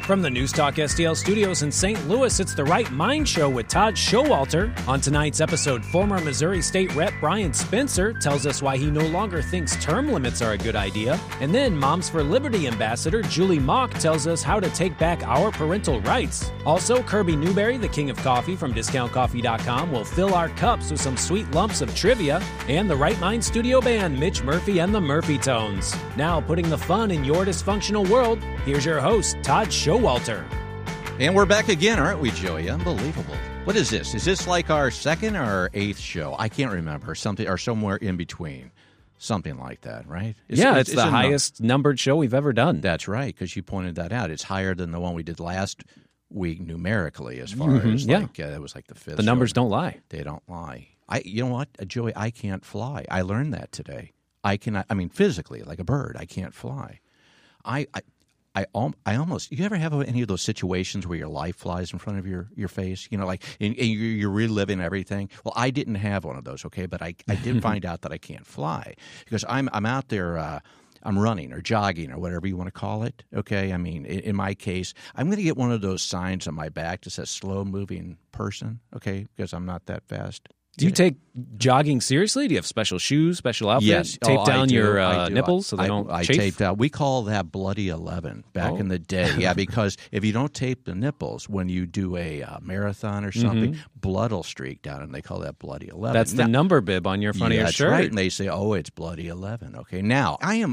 From the News Talk STL studios in St. Louis, it's the Right Mind Show with Todd Showalter. On tonight's episode, former Missouri State Rep Brian Spencer tells us why he no longer thinks term limits are a good idea. And then Moms for Liberty ambassador Julie Mock tells us how to take back our parental rights. Also, Kirby Newberry, the king of coffee from DiscountCoffee.com, will fill our cups with some sweet lumps of trivia. And the Right Mind studio band, Mitch Murphy and the Murphy Tones. Now, putting the fun in your dysfunctional world, here's your host, Todd Showalter. And we're back again, aren't we, Joey? Unbelievable. What is this? Is this like our second or our eighth show? I can't remember. Something or somewhere in between. Something like that, right? It's the highest numbered show we've ever done. That's right, because you pointed that out. It's higher than the one we did last week numerically, as far as it was like the fifth. The numbers don't lie. They don't lie. You know what, Joey? I can't fly. I learned that today. I cannot. I mean, physically, like a bird, I can't fly. I almost. You ever have any of those situations where your life flies in front of your face? You know, like and you're reliving everything. Well, I didn't have one of those, okay, but I did find out that I can't fly because I'm out there. I'm running or jogging or whatever you want to call it. Okay, I mean, in my case, I'm going to get one of those signs on my back that says "slow moving person." Okay, because I'm not that fast. Do you take jogging seriously? Do you have special shoes, special outfit? Yes. Tape down your nipples so they don't chafe? Taped out. We call that Bloody 11 back in the day. Yeah, because if you don't tape the nipples when you do a marathon or something, blood will streak down, and they call that Bloody 11. That's the number bib on your front of your shirt. That's right, and they say, "Oh, it's Bloody 11." Okay, now I'm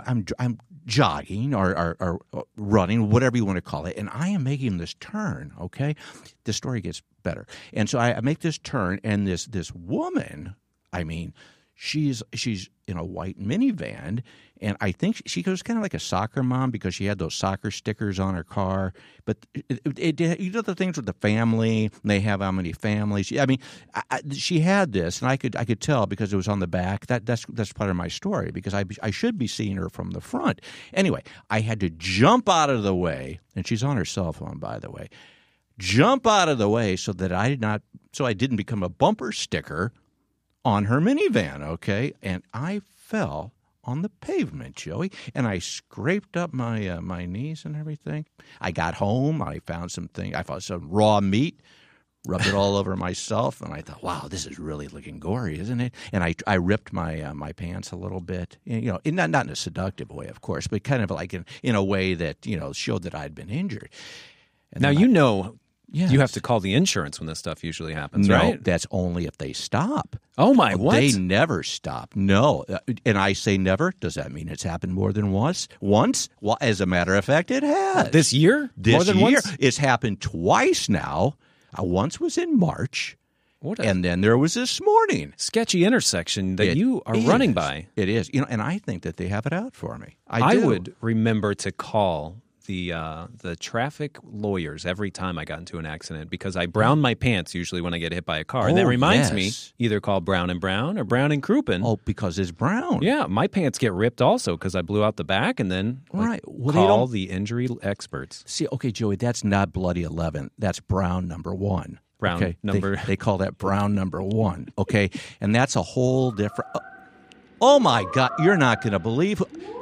jogging or running, whatever you want to call it, and I am making this turn. Okay, the story gets better, and so I make this turn, and this woman, I mean, she's in a white minivan, and I think she was kind of like a soccer mom because she had those soccer stickers on her car. But you know the things with the family, and they have how many families. I mean, she had this, and I could tell because it was on the back. That's part of my story because I should be seeing her from the front. Anyway, I had to jump out of the way, and she's on her cell phone, by the way. Jump out of the way so that I didn't become a bumper sticker on her minivan, okay? And I fell on the pavement, Joey, and I scraped up my knees and everything. I got home. I found I found some raw meat, rubbed it all over myself, and I thought, wow, this is really looking gory, isn't it? And I ripped my pants a little bit, you know, not in a seductive way, of course, but kind of like in a way that, you know, showed that I'd been injured. And now, you know, yes. You have to call the insurance when this stuff usually happens, right? No, that's only if they stop. Oh, my, what? They never stop. No. And I say never. Does that mean it's happened more than once? Once? Well, as a matter of fact, it has. This year? More than once? It's happened twice now. Once was in March. And then there was this morning. Sketchy intersection that you are running by. It is. You know, and I think that they have it out for me. I would remember to call the traffic lawyers every time I got into an accident because I brown my pants usually when I get hit by a car. And that reminds me, either call Brown and Brown or Brown and Crouppen. Oh, because it's brown. Yeah, my pants get ripped also because I blew out the back and then call the injury experts. See, okay, Joey, that's not Bloody 11. That's Brown number 1. Brown number. They call that Brown number 1, okay? And that's a whole different. Oh, my God, you're not going to believe.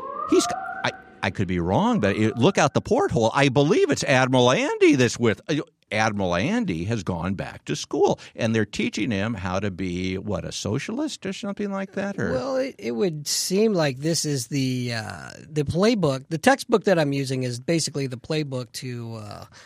I could be wrong, but look out the porthole. I believe it's Admiral Andy that's with. Admiral Andy has gone back to school, and they're teaching him how to be, a socialist or something like that? Or? Well, it would seem like this is the playbook. The textbook that I'm using is basically the playbook to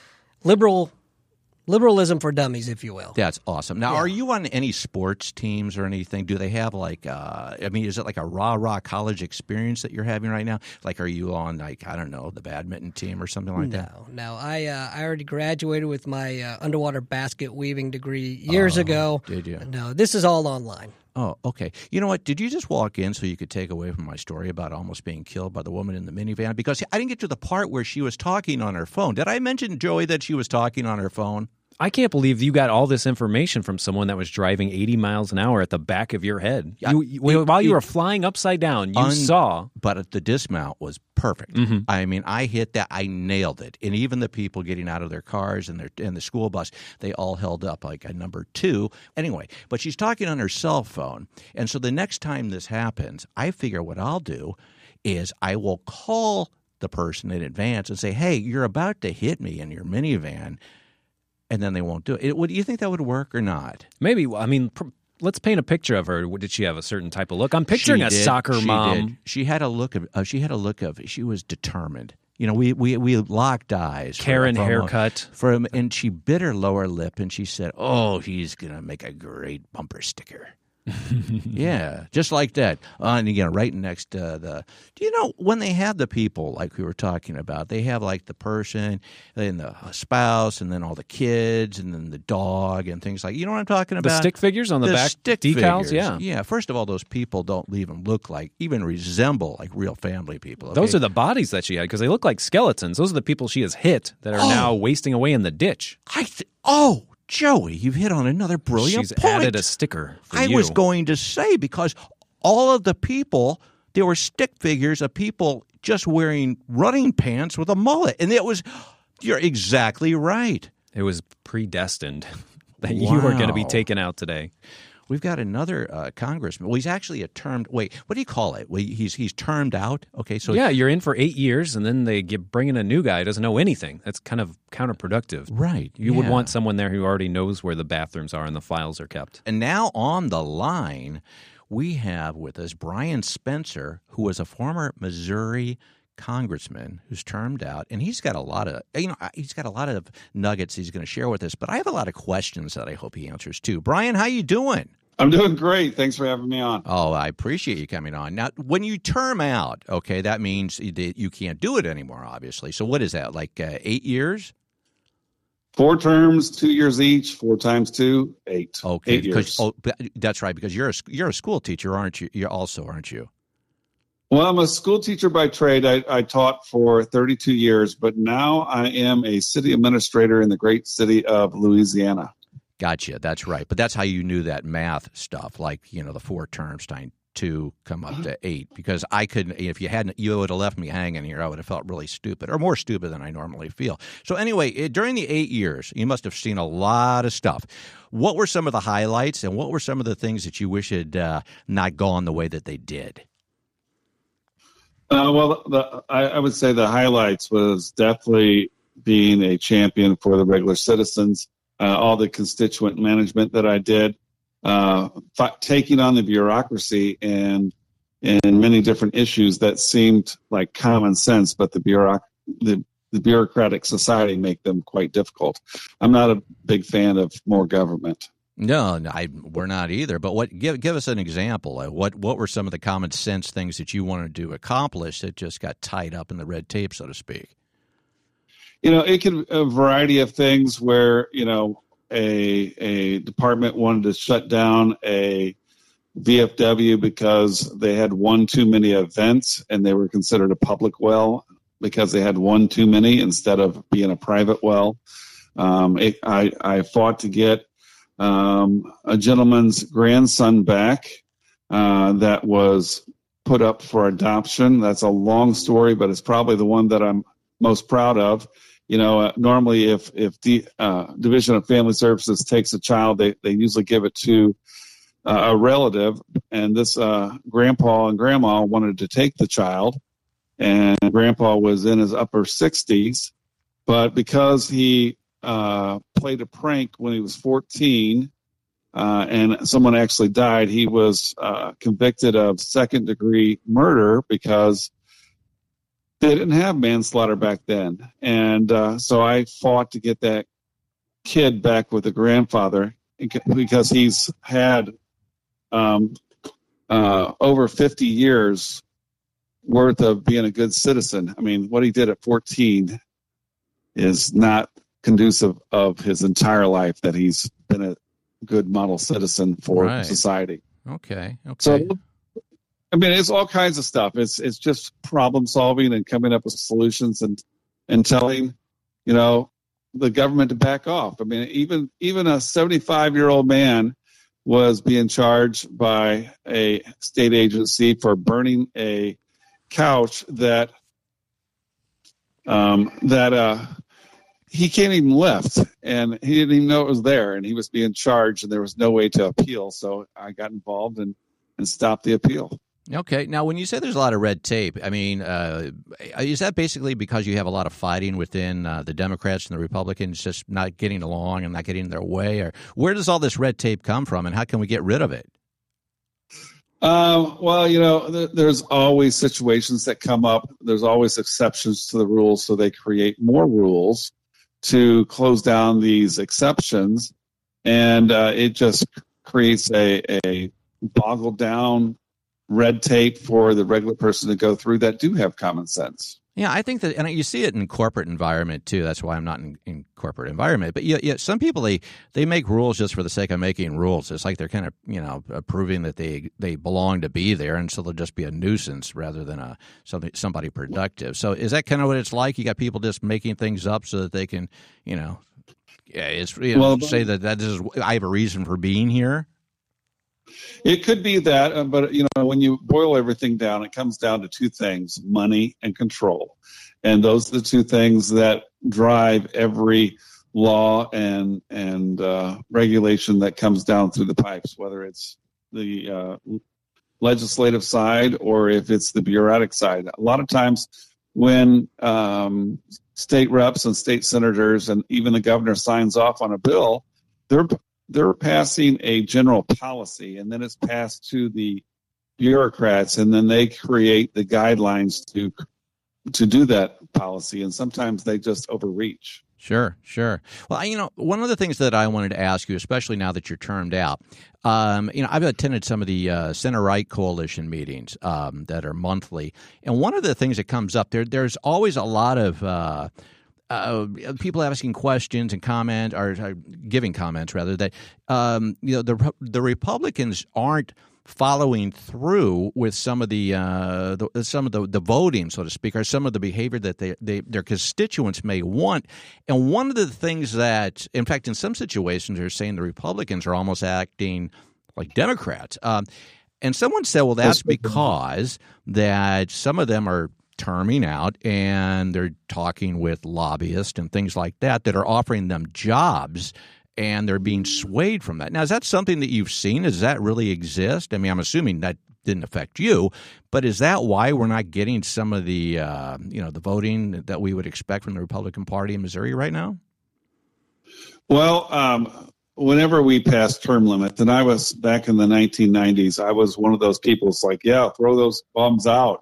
liberalism for dummies, if you will. That's awesome. Now, are you on any sports teams or anything? Do they have is it like a rah-rah college experience that you're having right now? Like, are you on, I don't know, the badminton team or something like that? No. I already graduated with my underwater basket weaving degree years ago. Did you? No, this is all online. Oh, okay. You know what? Did you just walk in so you could take away from my story about almost being killed by the woman in the minivan? Because I didn't get to the part where she was talking on her phone. Did I mention, Joey, that she was talking on her phone? I can't believe you got all this information from someone that was driving 80 miles an hour at the back of your head. While you were flying upside down, you saw. But the dismount was perfect. Mm-hmm. I mean, I hit that. I nailed it. And even the people getting out of their cars and the school bus, they all held up like a number 2. Anyway, but she's talking on her cell phone. And so the next time this happens, I figure what I'll do is I will call the person in advance and say, hey, you're about to hit me in your minivan, and then they won't do it. Do you think that would work or not? Maybe. I mean, let's paint a picture of her. Did she have a certain type of look? I'm picturing a soccer mom. She had a look of. She was determined. We locked eyes. Karen haircut. And she bit her lower lip and she said, "Oh, he's gonna make a great bumper sticker." Yeah, just like that. And again, right next to when they have the people like we were talking about, they have like the person and the spouse and then all the kids and then the dog and things like, you know what I'm talking about? The stick figures on the back decals, figures. Yeah. First of all, those people don't even look like, even resemble like real family people. Okay? Those are the bodies that she had because they look like skeletons. Those are the people she has hit that are now wasting away in the ditch. Joey, you've hit on another brilliant She's point. added a sticker for you. I was going to say, because all of the people, there were stick figures of people just wearing running pants with a mullet. And you're exactly right. It was predestined that you were going to be taken out today. We've got another congressman. Well, he's actually what do you call it? Well, he's termed out. Okay, so yeah, you're in for 8 years, and then they bring in a new guy who doesn't know anything. That's kind of counterproductive. Right. You would want someone there who already knows where the bathrooms are and the files are kept. And now on the line, we have with us Brian Spencer, who was a former Missouri congressman who's termed out, and he's got a lot of nuggets he's going to share with us. But I have a lot of questions that I hope he answers too. Brian, how you doing? I'm doing great. Thanks for having me on. Oh, I appreciate you coming on. Now, when you term out, okay, that means that you can't do it anymore, obviously. So what is that, like 8 years? 4 terms, 2 years each, 4 times 2, 8. Okay, 8 years. That's right, because you're a school teacher, aren't you? Aren't you? Well, I'm a school teacher by trade. I taught for 32 years, but now I am a city administrator in the great city of Louisiana. Gotcha. That's right. But that's how you knew that math stuff, like, the 4 terms times 2 come up to 8. Because I couldn't, if you would have left me hanging here, I would have felt really stupid, or more stupid than I normally feel. So anyway, during the 8 years, you must have seen a lot of stuff. What were some of the highlights, and what were some of the things that you wish had not gone the way that they did? I would say the highlights was definitely being a champion for the regular citizens. All the constituent management that I did, taking on the bureaucracy and many different issues that seemed like common sense, but the bureaucratic society make them quite difficult. I'm not a big fan of more government. No, we're not either. But give us an example. What were some of the common sense things that you wanted to accomplish that just got tied up in the red tape, so to speak? It could a variety of things where, a department wanted to shut down a VFW because they had one too many events and they were considered a public well because they had one too many instead of being a private well. I fought to get a gentleman's grandson back that was put up for adoption. That's a long story, but it's probably the one that I'm most proud of. Normally if the Division of Family Services takes a child, they usually give it to a relative. And this grandpa and grandma wanted to take the child, and grandpa was in his upper 60s. But because he played a prank when he was 14 and someone actually died, he was convicted of second-degree murder because they didn't have manslaughter back then. And so I fought to get that kid back with the grandfather because he's had over 50 years worth of being a good citizen. I mean, what he did at 14 is not conducive of his entire life that he's been a good model citizen for society. Okay. So, I mean, it's all kinds of stuff. It's just problem solving and coming up with solutions and telling, the government to back off. I mean, even a 75-year-old man was being charged by a state agency for burning a couch that he can't even lift, and he didn't even know it was there, and he was being charged, and there was no way to appeal. So I got involved and stopped the appeal. Okay. Now, when you say there's a lot of red tape, I mean, is that basically because you have a lot of fighting within the Democrats and the Republicans just not getting along and not getting their way? Or where does all this red tape come from, and how can we get rid of it? Well, there's always situations that come up. There's always exceptions to the rules, so they create more rules to close down these exceptions, and it just creates a boggled down red tape for the regular person to go through that do have common sense. Yeah, I think that, and you see it in corporate environment too. That's why I'm not in corporate environment. But yeah, some people they make rules just for the sake of making rules. It's like they're kind of proving that they belong to be there, and so they'll just be a nuisance rather than somebody productive. So is that kind of what it's like? You got people just making things up so that they can say that is I have a reason for being here. It could be that, but when you boil everything down, it comes down to two things: money and control. And those are the two things that drive every law and regulation that comes down through the pipes, whether it's the legislative side or if it's the bureaucratic side. A lot of times when state reps and state senators and even the governor signs off on a bill, they're passing a general policy, and then it's passed to the bureaucrats, and then they create the guidelines to do that policy, and sometimes they just overreach. Sure. Well, one of the things that I wanted to ask you, especially now that you're termed out, I've attended some of the center-right coalition meetings that are monthly, and one of the things that comes up there's always a lot of people asking questions and comment or giving comments rather that the Republicans aren't following through with some of the voting, so to speak, or some of the behavior that their constituents may want. And one of the things that, in fact, in some situations, they're saying the Republicans are almost acting like Democrats. And someone said, well, that's because that some of them are terming out and they're talking with lobbyists and things like that are offering them jobs, and they're being swayed from that. Now, is that something that you've seen? Does that really exist? I mean, I'm assuming that didn't affect you, but is that why we're not getting some of the the voting that we would expect from the Republican Party in Missouri right now? Well, whenever we passed term limits, and I was back in the 1990s, I was one of those people who's like, yeah, throw those bums out.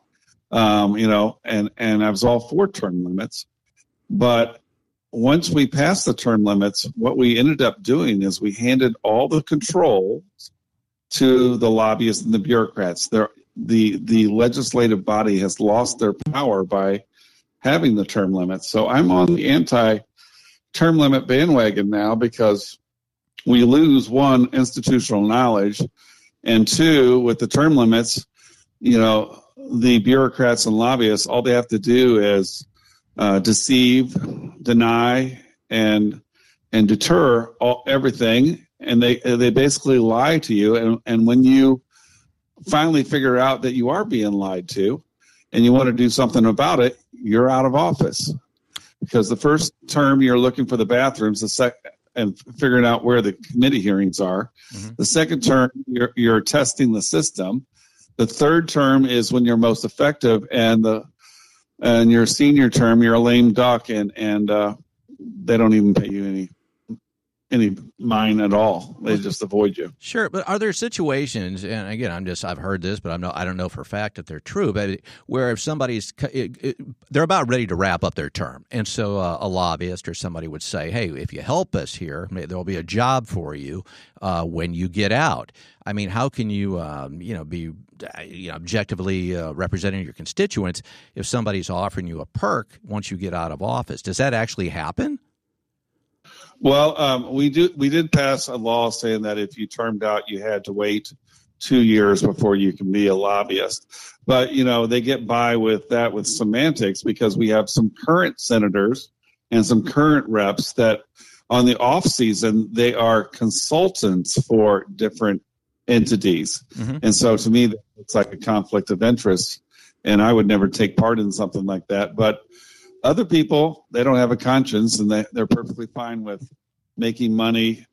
And I was all for term limits. But once we passed the term limits, what we ended up doing is we handed all the control to the lobbyists and the bureaucrats. The legislative body has lost their power by having the term limits. So I'm on the anti-term limit bandwagon now because we lose, one, institutional knowledge, and two, with the term limits, the bureaucrats and lobbyists, all they have to do is deceive, deny, and deter everything, and they basically lie to you. And when you finally figure out that you are being lied to, and you want to do something about it, you're out of office. Because the first term you're looking for the bathrooms, and figuring out where the committee hearings are. Mm-hmm. The second term you're testing the system. The third term is when you're most effective, and your senior term, you're a lame duck, and they don't even pay you any mind at all. They just avoid you. Sure, but are there situations? And again, I've heard this, but I don't know for a fact that they're true. But where if somebody's they're about ready to wrap up their term, and so a lobbyist or somebody would say, "Hey, if you help us here, there'll be a job for you when you get out." I mean, how can you be objectively representing your constituents if somebody's offering you a perk once you get out of office? Does that actually happen? Well, we did pass a law saying that if you termed out, you had to wait 2 years before you can be a lobbyist. But, they get by with that with semantics, because we have some current senators and some current reps that on the off season, they are consultants for different entities. Mm-hmm. And so to me, it's like a conflict of interest, and I would never take part in something like that. But other people, they don't have a conscience, and they're perfectly fine with making money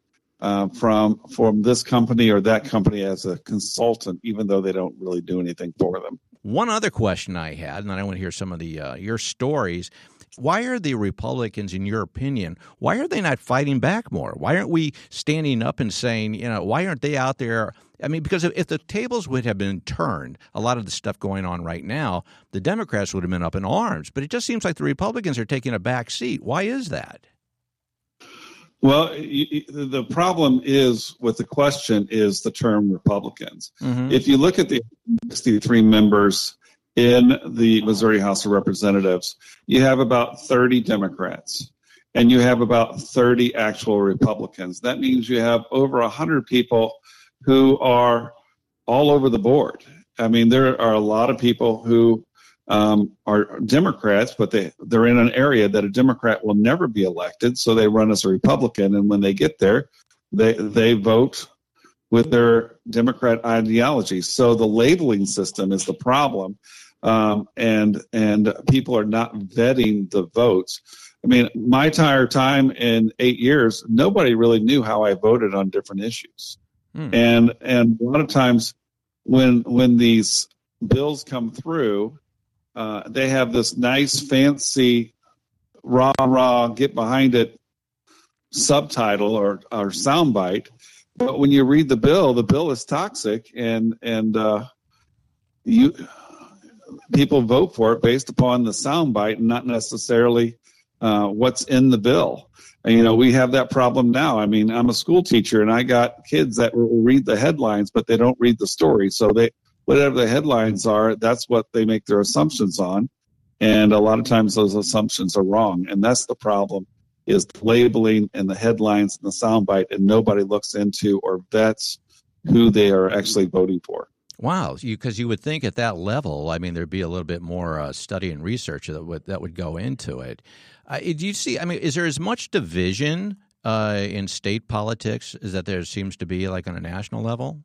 from this company or that company as a consultant, even though they don't really do anything for them. One other question I had, and I want to hear some of the your stories. Why are the Republicans, in your opinion, why are they not fighting back more? Why aren't we standing up and saying, why aren't they out there? I mean, because if the tables would have been turned, a lot of the stuff going on right now, the Democrats would have been up in arms. But it just seems like the Republicans are taking a back seat. Why is that? Well, the problem is with the question is the term Republicans. Mm-hmm. If you look at the 63 members in the Missouri House of Representatives, you have about 30 Democrats and you have about 30 actual Republicans. That means you have over 100 people who are all over the board. I mean, there are a lot of people who are Democrats, but they're in an area that a Democrat will never be elected, so they run as a Republican, and when they get there, they vote with their Democrat ideology. So the labeling system is the problem, and people are not vetting the votes. I mean, my entire time in 8 years, nobody really knew how I voted on different issues, and a lot of times when these bills come through, they have this nice, fancy, rah, get behind it subtitle or soundbite. But when you read the bill is toxic, and people vote for it based upon the soundbite and not necessarily what's in the bill. And, we have that problem now. I mean, I'm a school teacher, and I got kids that will read the headlines, but they don't read the story. So whatever the headlines are, that's what they make their assumptions on. And a lot of times those assumptions are wrong. And that's the problem, is the labeling and the headlines and the soundbite, and nobody looks into or vets who they are actually voting for. Wow, because you would think at that level, I mean, there'd be a little bit more study and research that would go into it. Do you see, I mean, is there as much division in state politics as that there seems to be like on a national level?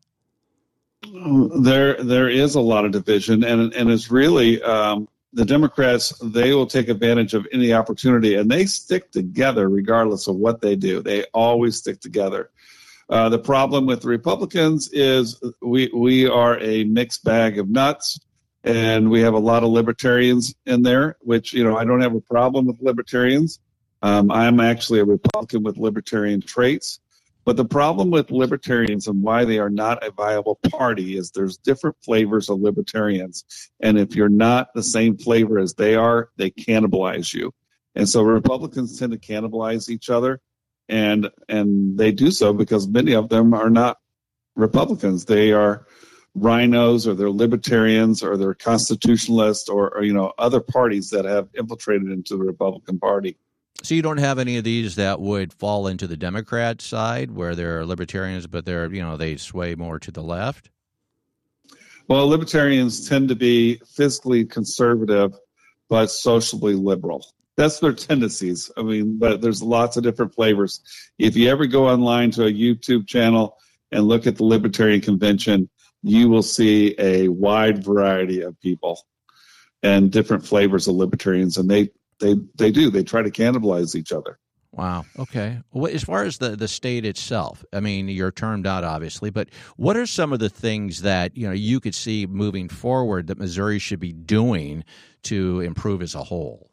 There is a lot of division, and it's really the Democrats, they will take advantage of any opportunity, and they stick together regardless of what they do. They always stick together. The problem with the Republicans is we are a mixed bag of nuts, and we have a lot of libertarians in there, which, I don't have a problem with libertarians. I'm actually a Republican with libertarian traits. But the problem with libertarians and why they are not a viable party is there's different flavors of libertarians. And if you're not the same flavor as they are, they cannibalize you. And so Republicans tend to cannibalize each other. And they do so because many of them are not Republicans. They are rhinos, or they're libertarians, or they're constitutionalists, or other parties that have infiltrated into the Republican Party. So you don't have any of these that would fall into the Democrat side where they're libertarians, but they sway more to the left? Well, libertarians tend to be fiscally conservative, but socially liberal. That's their tendencies. I mean, but there's lots of different flavors. If you ever go online to a YouTube channel and look at the Libertarian Convention, you will see a wide variety of people and different flavors of libertarians, and they try to cannibalize each other. Wow. Okay. Well, as far as the state itself, I mean, you're termed out, obviously, but what are some of the things that, you could see moving forward that Missouri should be doing to improve as a whole?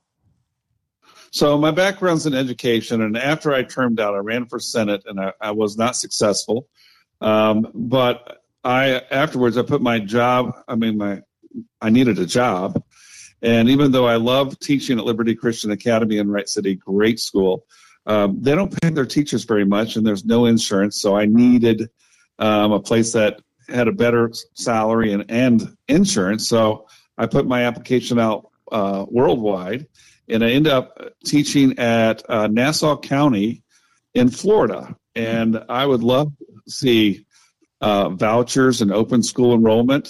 So my background's in education, and after I termed out, I ran for Senate, and I was not successful. But afterwards, I put my job, I needed a job. And even though I love teaching at Liberty Christian Academy in Wright City, great school, they don't pay their teachers very much, and there's no insurance. So I needed a place that had a better salary and insurance. So I put my application out worldwide, and I ended up teaching at Nassau County in Florida. And I would love to see vouchers and open school enrollment.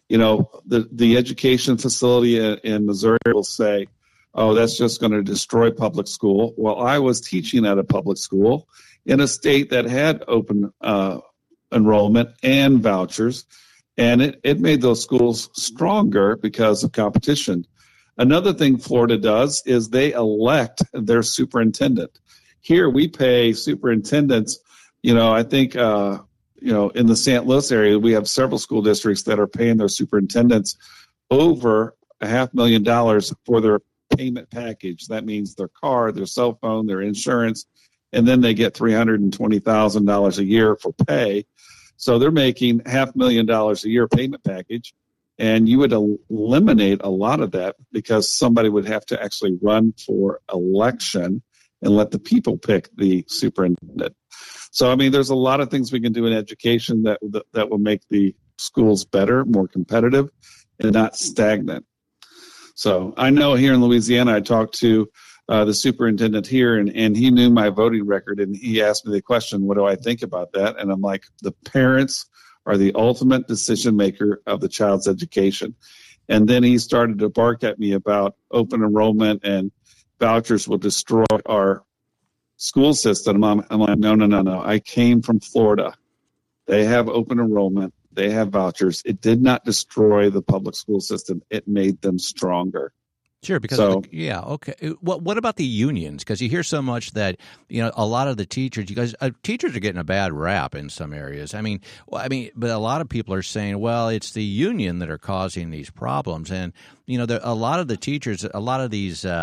The education facility in Missouri will say, oh, that's just going to destroy public school. Well, I was teaching at a public school in a state that had open enrollment and vouchers, and it made those schools stronger because of competition. Another thing Florida does is they elect their superintendent. Here we pay superintendents, I think, in the St. Louis area, we have several school districts that are paying their superintendents over $500,000 for their payment package. That means their car, their cell phone, their insurance, and then they get $320,000 a year for pay. So they're making $500,000 a year payment package. And you would eliminate a lot of that because somebody would have to actually run for election and let the people pick the superintendent. So, there's a lot of things we can do in education that will make the schools better, more competitive, and not stagnant. So I know here in Louisiana, I talked to the superintendent here, and he knew my voting record, and he asked me the question, what do I think about that? And I'm like, the parents are the ultimate decision maker of the child's education. And then he started to bark at me about open enrollment and vouchers will destroy our school system. I'm like, no. I came from Florida. They have open enrollment. They have vouchers. It did not destroy the public school system. It made them stronger. Sure, because okay. What about the unions? Because you hear so much that a lot of the teachers, teachers are getting a bad rap in some areas. But a lot of people are saying, well, it's the union that are causing these problems, and a lot of the teachers, a lot of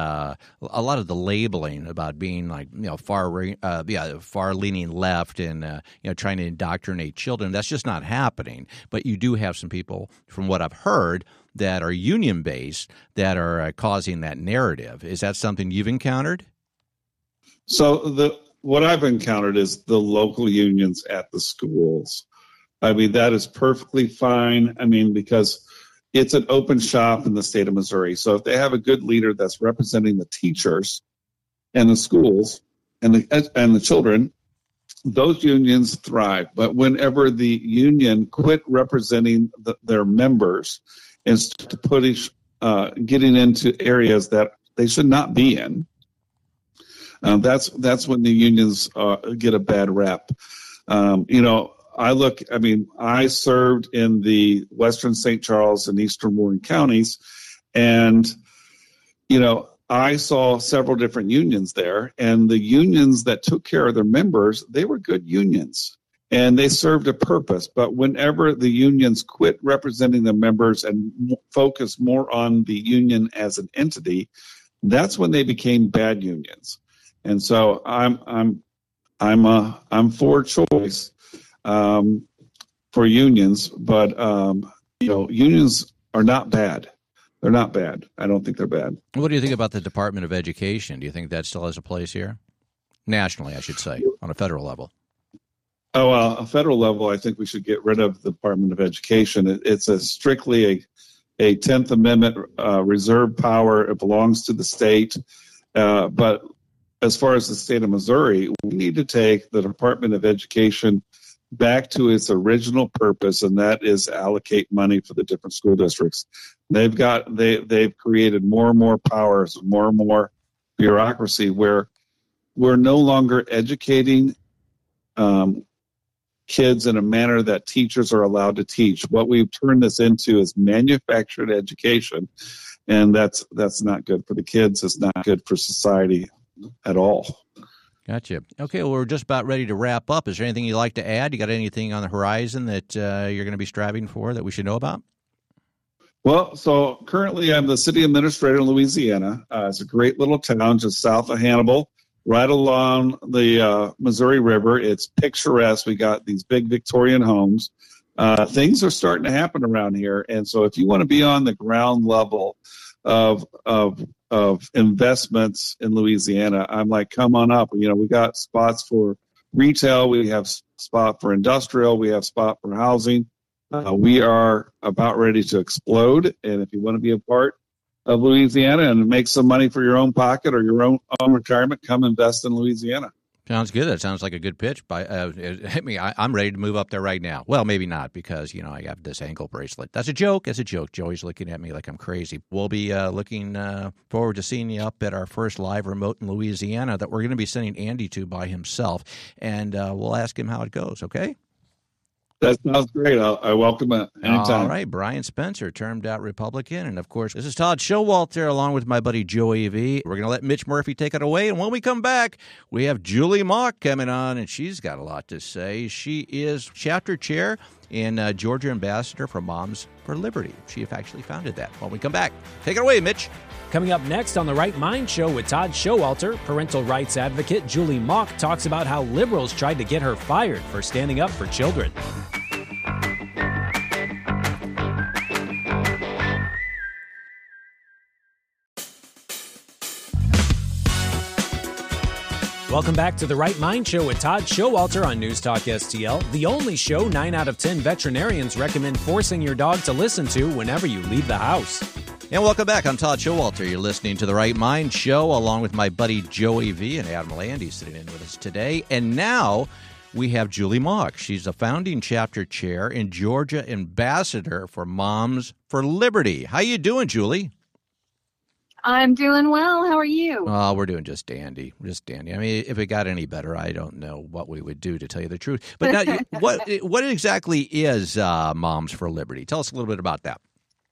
the labeling about being like far leaning left and trying to indoctrinate children. That's just not happening. But you do have some people, from what I've heard, that are union-based that are causing that narrative. Is that something you've encountered? So what I've encountered is the local unions at the schools. That is perfectly fine. Because it's an open shop in the state of Missouri. So if they have a good leader that's representing the teachers and the schools and the children, those unions thrive. But whenever the union quit representing their members and to getting into areas that they should not be in, that's when the unions get a bad rap. I served in the Western St. Charles and Eastern Warren counties, and I saw several different unions there, and the unions that took care of their members, they were good unions. And they served a purpose. But whenever the unions quit representing the members and focused more on the union as an entity, that's when they became bad unions. And so I'm for choice for unions, but unions are not bad. They're not bad. I don't think they're bad. What do you think about the Department of Education? Do you think that still has a place here? Nationally, I should say, on a federal level. A federal level, I think we should get rid of the Department of Education. It's strictly a 10th Amendment reserve power. It belongs to the state. But as far as the state of Missouri, we need to take the Department of Education back to its original purpose, and that is allocate money for the different school districts. They've created more and more powers, more and more bureaucracy, where we're no longer educating kids in a manner that teachers are allowed to teach. What we've turned this into is manufactured education, and that's not good for the kids. It's not good for society at all. Gotcha. Okay, well, we're just about ready to wrap up. Is there anything you'd like to add? You got anything on the horizon that you're going to be striving for that we should know about? Well, so currently I'm the city administrator in Louisiana. It's a great little town just south of Hannibal, right along the Missouri River. It's picturesque. We got these big Victorian homes. Things are starting to happen around here. And so if you want to be on the ground level of investments in Louisiana, I'm like, come on up. We got spots for retail. We have spot for industrial. We have spot for housing. We are about ready to explode. And if you want to be a part of Louisiana and make some money for your own pocket or your own retirement, come invest in Louisiana. Sounds good. That sounds like a good pitch. I'm ready to move up there right now. Well, maybe not because, I have this ankle bracelet. That's a joke. It's a joke. Joey's looking at me like I'm crazy. We'll be looking forward to seeing you up at our first live remote in Louisiana that we're going to be sending Andy to by himself, and we'll ask him how it goes, okay? That sounds great. I welcome it anytime. All right, Brian Spencer, termed out Republican. And, of course, this is Todd Showalter along with my buddy Joey V. We're going to let Mitch Murphy take it away. And when we come back, we have Julie Mock coming on, and she's got a lot to say. She is chapter chair and Georgia ambassador for Moms for Liberty. She actually founded that. When we come back, take it away, Mitch. Coming up next on The Right Mind Show with Todd Showalter, parental rights advocate Julie Mock talks about how liberals tried to get her fired for standing up for children. Welcome back to The Right Mind Show with Todd Showalter on News Talk STL, the only show 9 out of 10 veterinarians recommend forcing your dog to listen to whenever you leave the house. And welcome back. I'm Todd Showalter. You're listening to The Right Mind Show along with my buddy Joey V. and Adam Landy sitting in with us today. And now we have Julie Mock. She's a founding chapter chair and Georgia ambassador for Moms for Liberty. How you doing, Julie? I'm doing well. How are you? Oh, we're doing just dandy. Just dandy. I mean, if it got any better, I don't know what we would do, to tell you the truth. But now, what exactly is Moms for Liberty? Tell us a little bit about that.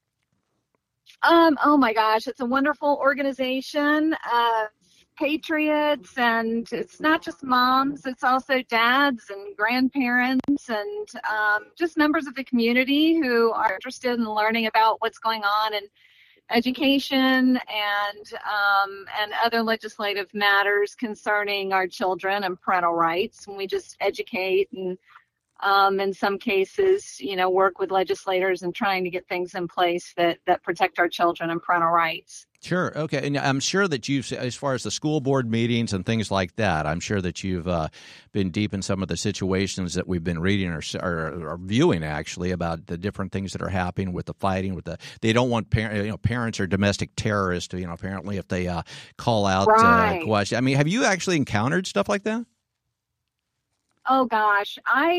Oh my gosh, it's a wonderful organization of patriots, and it's not just moms, it's also dads and grandparents and just members of the community who are interested in learning about what's going on in education and other legislative matters concerning our children and parental rights. And we just educate and in some cases, work with legislators and trying to get things in place that protect our children and parental rights. Sure. Okay. And I'm sure that you've, as far as the school board meetings and things like that, I'm sure that you've been deep in some of the situations that we've been reading or viewing, actually, about the different things that are happening with the fighting, they don't want parents are domestic terrorists, apparently if they call out questions. I mean, have you actually encountered stuff like that? Oh gosh,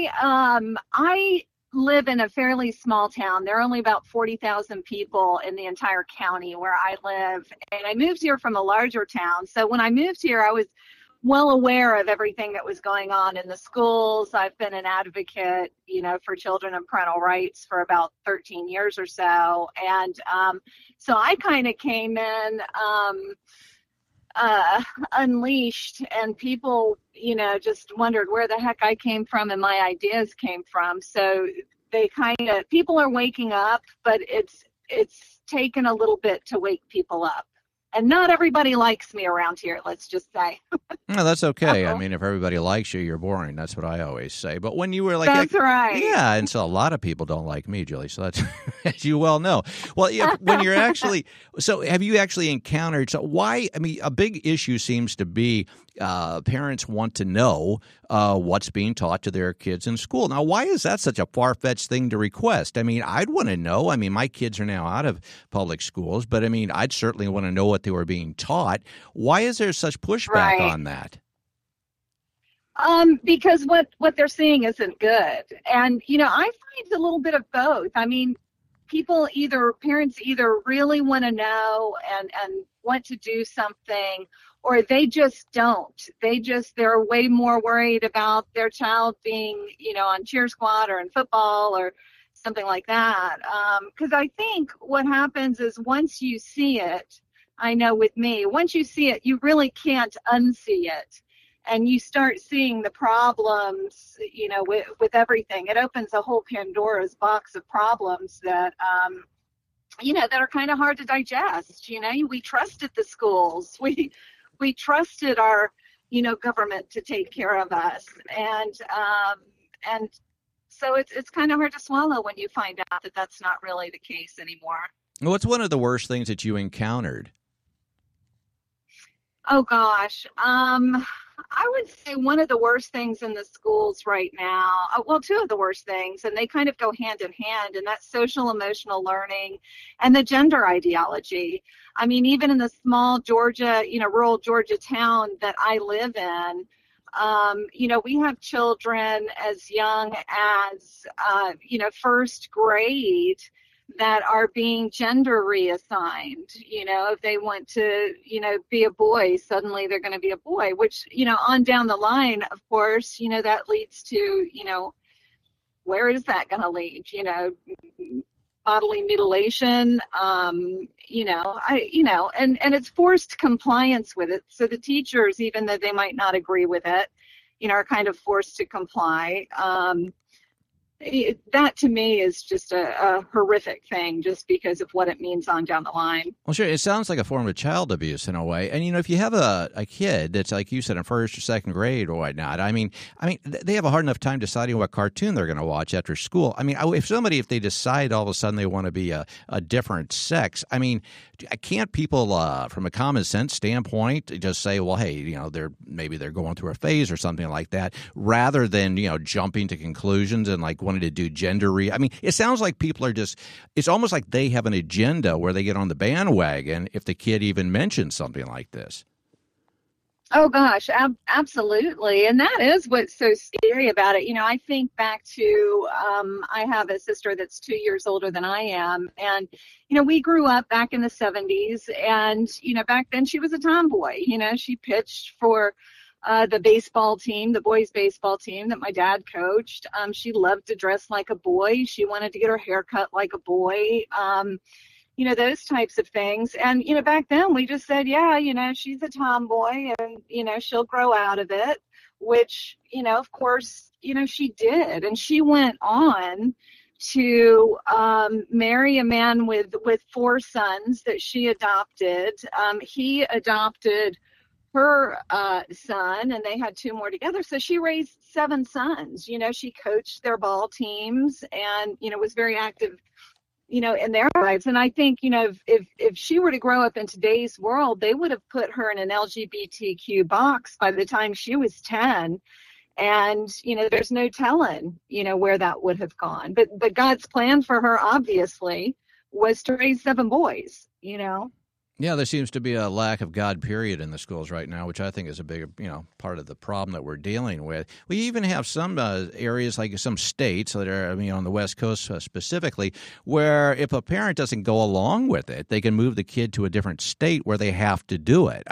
I live in a fairly small town. There are only about 40,000 people in the entire county where I live, and I moved here from a larger town. So when I moved here, I was well aware of everything that was going on in the schools. I've been an advocate, for children and parental rights for about 13 years or so, and so I kind of came in unleashed, and people just wondered where the heck I came from and my ideas came from. So people are waking up, but it's taken a little bit to wake people up. And not everybody likes me around here, let's just say. No, that's okay. I mean, if everybody likes you, you're boring. That's what I always say. But when you were like... That's right. Yeah, and so a lot of people don't like me, Julie, so that's, as you well know. Well, yeah, when you're actually... So have you actually encountered... So why... I mean, a big issue seems to be parents want to know what's being taught to their kids in school. Now, why is that such a far-fetched thing to request? I mean, I'd want to know. I mean, my kids are now out of public schools, but I mean, I'd certainly want to know what they were being taught. Why is there such pushback on that? Because what they're seeing isn't good. And, I find a little bit of both. I mean, parents either really want to know and want to do something, or they just don't. They're way more worried about their child being, on cheer squad or in football or something like that. Because I think what happens is once you see it, I know with me, once you see it, you really can't unsee it. And you start seeing the problems, with everything. It opens a whole Pandora's box of problems that, that are kind of hard to digest. We trusted the schools. We trusted our, government to take care of us. And so it's kind of hard to swallow when you find out that that's not really the case anymore. What's one of the worst things that you encountered? Oh, gosh. I would say one of the worst things in the schools right now, two of the worst things, and they kind of go hand in hand, and that's social emotional learning and the gender ideology. I mean, even in the small Georgia, rural Georgia town that I live in, we have children as young as, first grade that are being gender reassigned. If they want to, be a boy, suddenly they're going to be a boy, which, on down the line, of course, that leads to, where is that going to lead? Bodily mutilation, and it's forced compliance with it. So the teachers, even though they might not agree with it, are kind of forced to comply. That to me is just a horrific thing, just because of what it means on down the line. Well, sure. It sounds like a form of child abuse in a way. And, if you have a kid that's, like you said, in first or second grade or whatnot, I mean, they have a hard enough time deciding what cartoon they're going to watch after school. I mean, if they decide all of a sudden they want to be a different sex, I mean, can't people, from a common sense standpoint, just say, well, hey, maybe they're going through a phase or something like that, rather than, jumping to conclusions and like wanting to do gender I mean, it sounds like people are it's almost like they have an agenda where they get on the bandwagon if the kid even mentions something like this. Oh, gosh, absolutely. And that is what's so scary about it. I think back to, I have a sister that's 2 years older than I am. And, we grew up back in the 70s. And, back then she was a tomboy. She pitched for the baseball team, the boys' baseball team that my dad coached. She loved to dress like a boy. She wanted to get her hair cut like a boy. Those types of things. And, back then we just said, yeah, she's a tomboy and, she'll grow out of it, which, of course, she did. And she went on to marry a man with 4 sons that she adopted. He adopted her son, and they had 2 more together. So she raised 7 sons. She coached their ball teams and, was very active in their lives. And I think, if she were to grow up in today's world, they would have put her in an LGBTQ box by the time she was 10. And, there's no telling, where that would have gone. But God's plan for her, obviously, was to raise 7 boys, Yeah, there seems to be a lack of God, period, in the schools right now, which I think is a big, part of the problem that we're dealing with. We even have some areas, like some states that are, on the West Coast specifically, where if a parent doesn't go along with it, they can move the kid to a different state where they have to do it.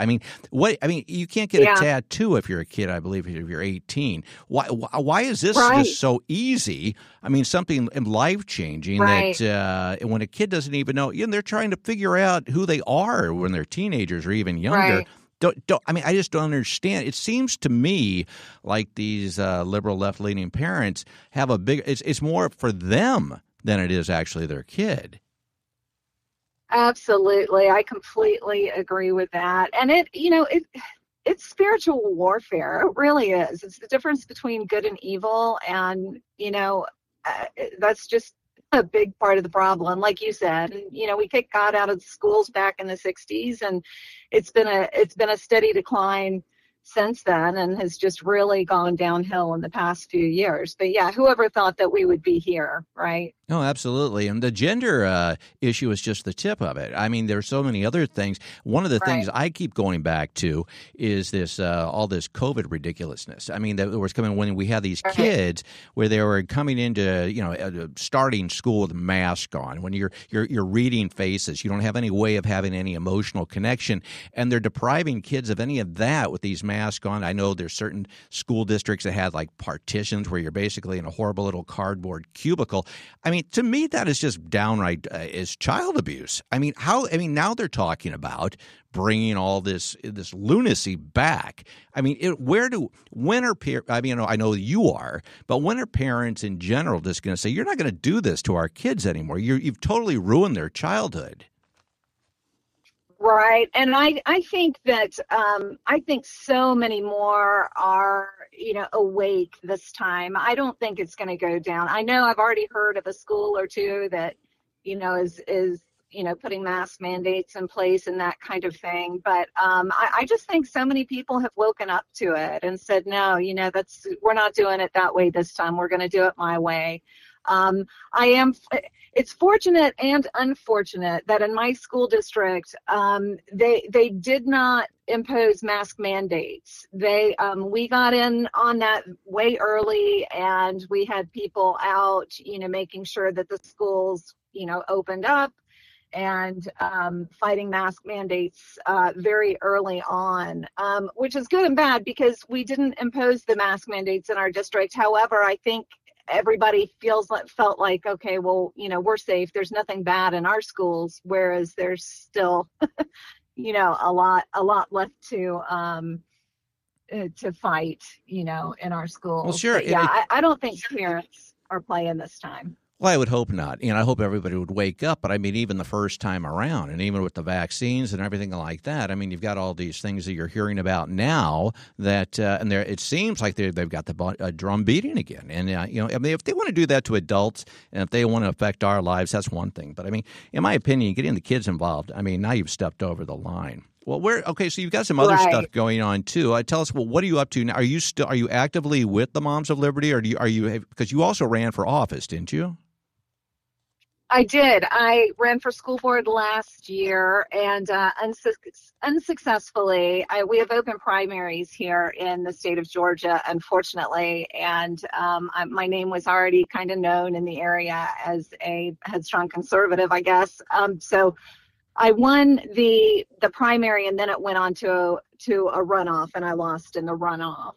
You can't get a tattoo if you're a kid, I believe, if you're 18. Why is this just so easy? Something life-changing that when a kid doesn't even know, they're trying to figure out who they are when they're teenagers or even younger. Right. I just don't understand. It seems to me like these liberal left-leaning parents have it's more for them than it is actually their kid. Absolutely. I completely agree with that. And it's spiritual warfare. It really is. It's the difference between good and evil. And, that's just a big part of the problem, like you said. We kicked God out of the schools back in the 60s, and it's been a steady decline since then, and has just really gone downhill in the past few years. But yeah, whoever thought that we would be here, right? Oh, absolutely. And the gender issue is just the tip of it. There's so many other things. One of the things I keep going back to is this all this COVID ridiculousness. That was coming when we had these kids where they were coming into, starting school with a mask on. When you're reading faces, you don't have any way of having any emotional connection, and they're depriving kids of any of that with these masks on. I know there's certain school districts that had like partitions where you're basically in a horrible little cardboard cubicle. To me, that is just downright is child abuse. Now they're talking about bringing all this lunacy back. I know you are, but when are parents in general just going to say, you're not going to do this to our kids anymore? You've totally ruined their childhood. Right. And I think that I think so many more are, awake this time. I don't think it's going to go down. I know I've already heard of a school or two that, is putting mask mandates in place and that kind of thing. But I just think so many people have woken up to it and said, no, we're not doing it that way this time. We're going to do it my way. It's fortunate and unfortunate that in my school district, they did not impose mask mandates. We got in on that way early, and we had people out, making sure that the schools, opened up and fighting mask mandates very early on, which is good and bad because we didn't impose the mask mandates in our district. However, I think everybody felt like, okay, well, we're safe. There's nothing bad in our schools, whereas there's still, a lot left to fight, in our schools. Well, sure. But yeah, I don't think parents are playing this time. Well, I would hope not. I hope everybody would wake up. But I mean, even the first time around, and even with the vaccines and everything like that, I mean, you've got all these things that you're hearing about now that, and it seems like they've got the drum beating again. And I mean, if they want to do that to adults, and if they want to affect our lives, that's one thing. But I mean, in my opinion, getting the kids involved, I mean, now you've stepped over the line. Well, so you've got some other stuff going on too. Tell us, well, what are you up to now? Are you actively with the Moms of Liberty, or because you also ran for office, didn't you? I did. I ran for school board last year, and unsuccessfully. We have open primaries here in the state of Georgia, unfortunately, and my name was already kind of known in the area as a headstrong conservative, I guess. So I won the primary, and then it went on to a runoff, and I lost in the runoff.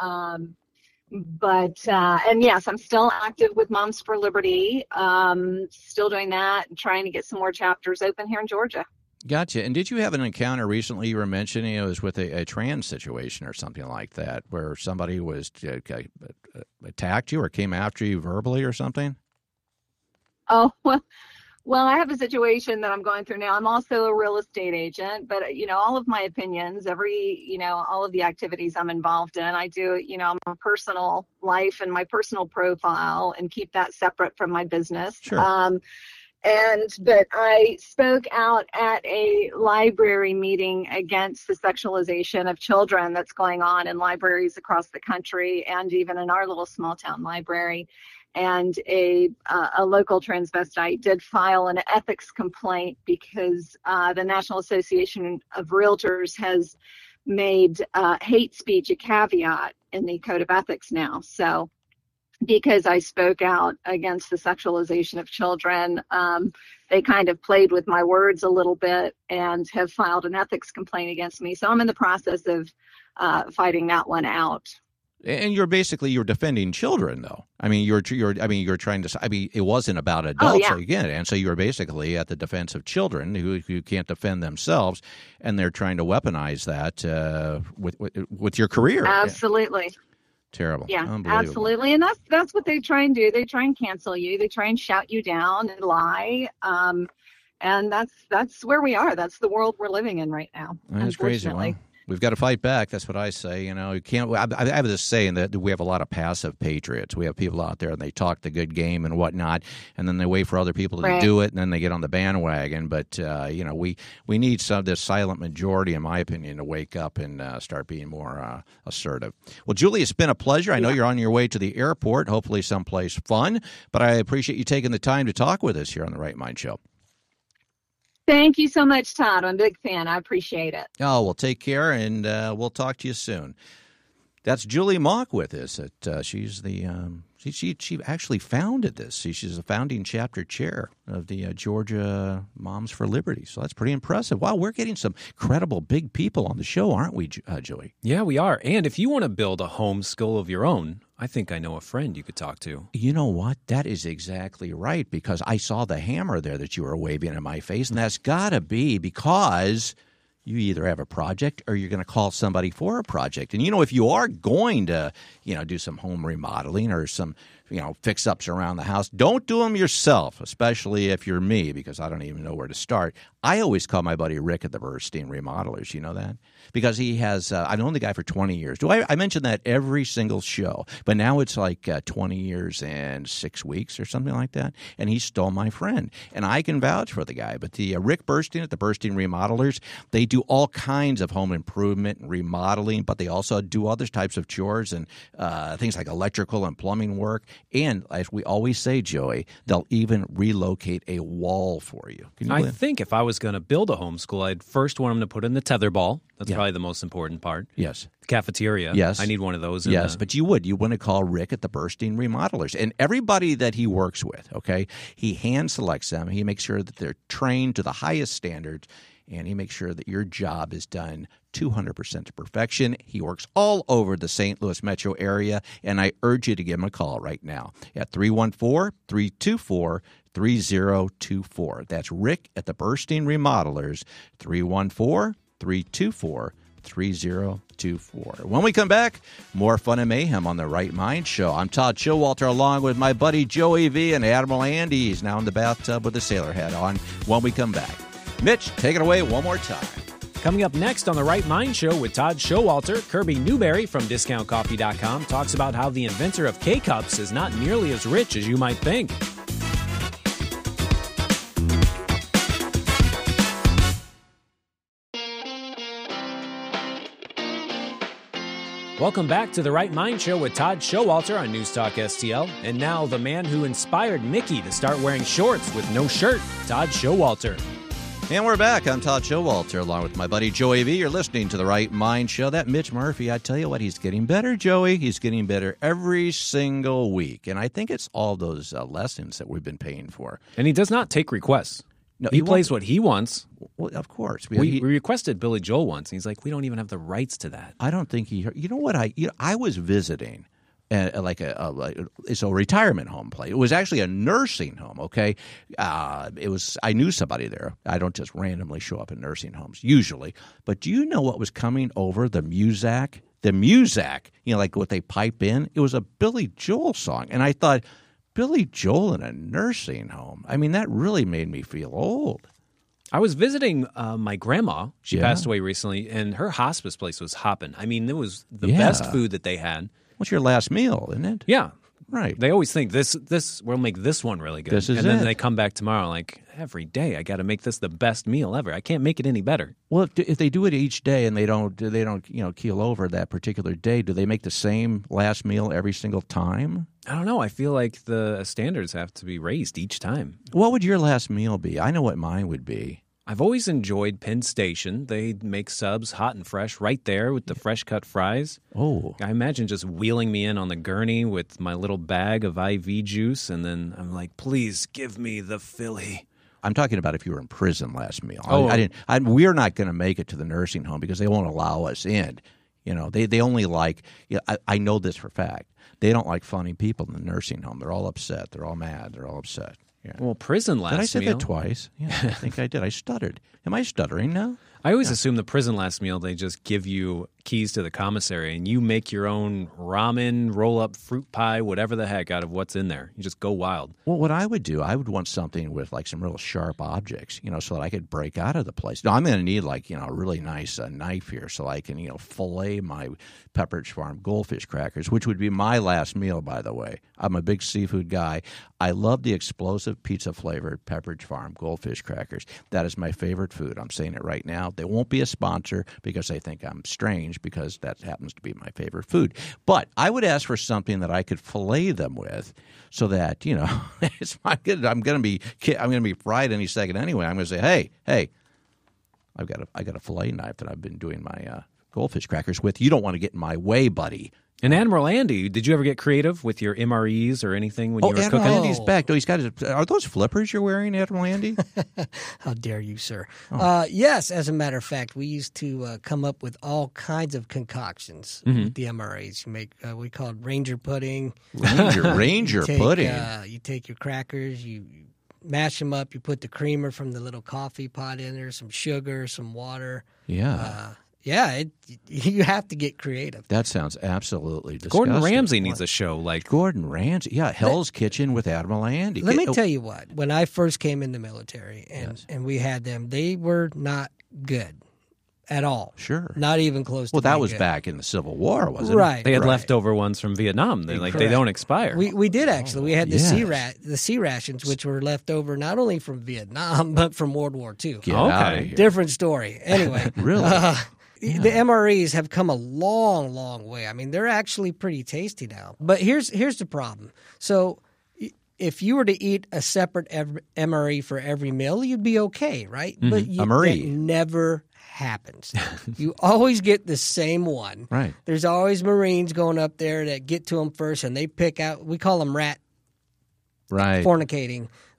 And yes, I'm still active with Moms for Liberty, still doing that, and trying to get some more chapters open here in Georgia. Gotcha. And did you have an encounter recently you were mentioning? It was with a trans situation or something like that, where somebody was attacked you or came after you verbally or something? Oh, well, I have a situation that I'm going through now. I'm also a real estate agent, but, all of my opinions, all of the activities I'm involved in, I do, my personal life and my personal profile, and keep that separate from my business. Sure. But I spoke out at a library meeting against the sexualization of children that's going on in libraries across the country, and even in our little small town library. And a local transvestite did file an ethics complaint because the National Association of Realtors has made hate speech a caveat in the Code of Ethics now. So because I spoke out against the sexualization of children, they kind of played with my words a little bit and have filed an ethics complaint against me. So I'm in the process of fighting that one out. And you're defending children, though. I mean, you're trying to. I mean, it wasn't about adults again, and so you're basically at the defense of children who can't defend themselves, and they're trying to weaponize that with your career. Absolutely. Terrible. Yeah, absolutely, and that's what they try and do. They try and cancel you. They try and shout you down and lie. And that's where we are. That's the world we're living in right now. That's crazy. Well, we've got to fight back. That's what I say. You can't. I have this saying that we have a lot of passive patriots. We have people out there and they talk the good game and whatnot, and then they wait for other people to do it, and then they get on the bandwagon. But we need this silent majority, in my opinion, to wake up and start being more assertive. Well, Julie, it's been a pleasure. I know you're on your way to the airport, hopefully someplace fun. But I appreciate you taking the time to talk with us here on the Right Mind Show. Thank you so much, Todd. I'm a big fan. I appreciate it. Oh, well, take care, and we'll talk to you soon. That's Julie Mock with us. She's the she actually founded this. She's a founding chapter chair of the Georgia Moms for Liberty. So that's pretty impressive. Wow, we're getting some credible big people on the show, aren't we, Joey? Yeah, we are. And if you want to build a homeschool of your own, I think I know a friend you could talk to. You know what? That is exactly right, because I saw the hammer there that you were waving in my face, and that's got to be because you either have a project or you're going to call somebody for a project. And, if you are going to, do some home remodeling or some, fix-ups around the house, don't do them yourself, especially if you're me, because I don't even know where to start. I always call my buddy Rick at the Burstein Remodelers. You know that? Because he has I've known the guy for 20 years. I mention that every single show, but now it's like 20 years and 6 weeks or something like that, and he stole my friend. And I can vouch for the guy. But the Rick Burstein at the Burstein Remodelers, they do all kinds of home improvement and remodeling, but they also do other types of chores and things like electrical and plumbing work. And as we always say, Joey, they'll even relocate a wall for you. I think if I was going to build a homeschool, I'd first want them to put in the tetherball. That's probably the most important part. Yes. The cafeteria. Yes. I need one of those. Yes, but you want to call Rick at the Burstein Remodelers. And everybody that he works with, okay, he hand selects them. He makes sure that they're trained to the highest standards. and he makes sure that your job is done 200% to perfection. He works all over the St. Louis metro area, and I urge you to give him a call right now at 314-324-3024. That's Rick at the Burstein Remodelers, 314-324-3024. When we come back, more fun and mayhem on the Right Mind Show. I'm Todd Showalter, along with my buddy Joey V and Admiral Andy. He's now in the bathtub with a sailor hat on. When we come back, Mitch, take it away one more time. Coming up next on the Right Mind Show with Todd Showalter, Kirby Newberry from DiscountCoffee.com talks about how the inventor of K-Cups is not nearly as rich as you might think. Welcome back to the Right Mind Show with Todd Showalter on News Talk STL. And now the man who inspired Mickey to start wearing shorts with no shirt, Todd Showalter. And we're back. I'm Todd Showalter, along with my buddy Joey V. You're listening to the Right Mind Show. That Mitch Murphy, I tell you what, he's getting better, Joey. He's getting better every single week. And I think it's all those lessons that we've been paying for. And he does not take requests. No, he plays what he wants. Well, of course. We requested Billy Joel once, and he's like, we don't even have the rights to that. I don't think he heard. You know what? I was visiting it's a retirement home place. It was actually a nursing home, okay? I knew somebody there. I don't just randomly show up in nursing homes, usually. But do you know what was coming over the Muzak? The Muzak, like what they pipe in? It was a Billy Joel song. And I thought, Billy Joel in a nursing home? I mean, that really made me feel old. I was visiting my grandma. She passed away recently, and her hospice place was hopping. I mean, it was the best food that they had. What's your last meal, isn't it? Yeah. Right. They always think this we'll make this one really good. And then they come back tomorrow like, every day I got to make this the best meal ever. I can't make it any better. Well, if they do it each day and they don't keel over that particular day, do they make the same last meal every single time? I don't know. I feel like the standards have to be raised each time. What would your last meal be? I know what mine would be. I've always enjoyed Penn Station. They make subs hot and fresh right there with the fresh cut fries. Oh. I imagine just wheeling me in on the gurney with my little bag of IV juice, and then I'm like, please give me the Philly. I'm talking about if you were in prison last meal. Oh. We're not going to make it to the nursing home because they won't allow us in. They only like, I know this for a fact. They don't like funny people in the nursing home. They're all upset. They're all mad. They're all upset. Yeah. Well, prison last meal. Did I say that twice? Yeah, I think I did. I stuttered. Am I stuttering now? I always assume the prison last meal, they just give you keys to the commissary and you make your own ramen, roll-up fruit pie, whatever the heck out of what's in there. You just go wild. Well, what I would do, I would want something with like some real sharp objects, so that I could break out of the place. Now, I'm going to need a really nice knife here so I can, fillet my Pepperidge Farm goldfish crackers, which would be my last meal, by the way. I'm a big seafood guy. I love the explosive pizza-flavored Pepperidge Farm goldfish crackers. That is my favorite food. I'm saying it right now. They won't be a sponsor because they think I'm strange because that happens to be my favorite food. But I would ask for something that I could fillet them with so that, I'm going to be fried any second anyway. I'm going to say, hey, I got a fillet knife that I've been doing my goldfish crackers with. You don't want to get in my way, buddy. And Admiral Andy, did you ever get creative with your MREs or anything when you were Admiral cooking? Andy's back. No, he's got are those flippers you're wearing, Admiral Andy? How dare you, sir? Yes, as a matter of fact, we used to come up with all kinds of concoctions with the MREs. You make we call it Ranger pudding. Ranger pudding. You take your crackers, you mash them up, you put the creamer from the little coffee pot in there, some sugar, some water. Yeah. You have to get creative. That sounds absolutely disgusting. Gordon Ramsay needs a show like Gordon Ramsay. Yeah, Hell's Kitchen with Admiral Andy. Let me tell you what. When I first came in the military and we had them, they were not good at all. Sure. Not even close to that was good. Back in the Civil War, wasn't it? Right. they had leftover ones from Vietnam. They don't expire. We did actually. We had the sea rations, which were left over not only from Vietnam but from World War II. Get out of here. Different story. Anyway. Really? The MREs have come a long, long way. I mean, they're actually pretty tasty now. But here's the problem. So if you were to eat a separate MRE for every meal, you'd be okay, right? Mm-hmm. But that never happens. You always get the same one. Right. There's always Marines going up there that get to them first, and they pick out – we call them rat fornicating.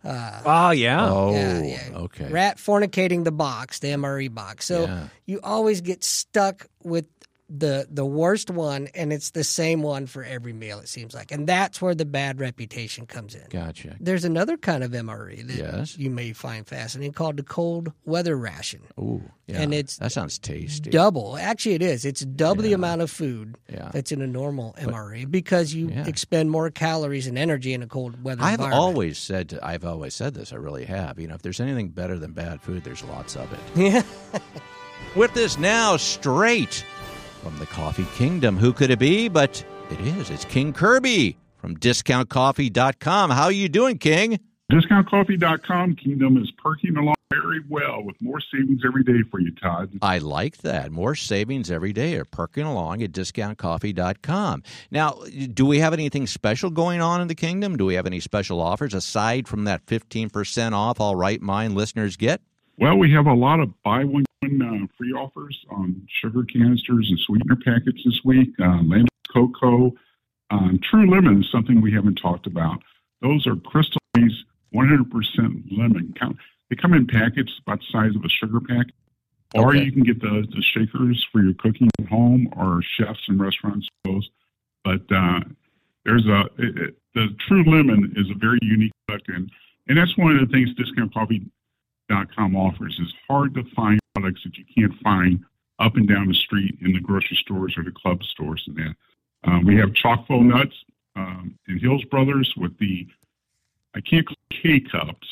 Oh, yeah. Oh, Yeah. okay. Rat fornicating the box, the MRE box. So Yeah. you always get stuck with the worst one, and it's the same one for every meal, it seems like. And that's where the bad reputation comes in. Gotcha. There's another kind of MRE that Yes. you may find fascinating called the cold weather ration. Ooh, yeah. And it's that sounds tasty. Double. Actually, it is. It's double the amount of food Yeah. that's in a normal MRE because you expend more calories and energy in a cold weather I've environment. always said this. I really have. You know, if there's anything better than bad food, there's lots of it. Yeah. With this now, straight from the coffee kingdom, who could it be? But it is. It's King Kirby from DiscountCoffee.com. How are you doing, King? DiscountCoffee.com Kingdom is perking along very well with more savings every day for you, Todd. I like that. More savings every day are perking along at DiscountCoffee.com. Now, do we have anything special going on in the kingdom? Do we have any special offers aside from that 15% off all Right Mind listeners get? Well, we have a lot of buy one free offers on sugar canisters and sweetener packets this week. Land Cocoa, True Lemon is something we haven't talked about. Those are crystallized 100% lemon. They come in packets about the size of a sugar packet. Or Okay. you can get the shakers for your cooking at home, or chefs and restaurants those. But there's the True Lemon is a very unique product, and that's one of the things DiscountCoffee.com offers is hard to find products that you can't find up and down the street in the grocery stores or the club stores and that. We have Chockfull Nuts and Hills Brothers with the, I can't call K-Cups,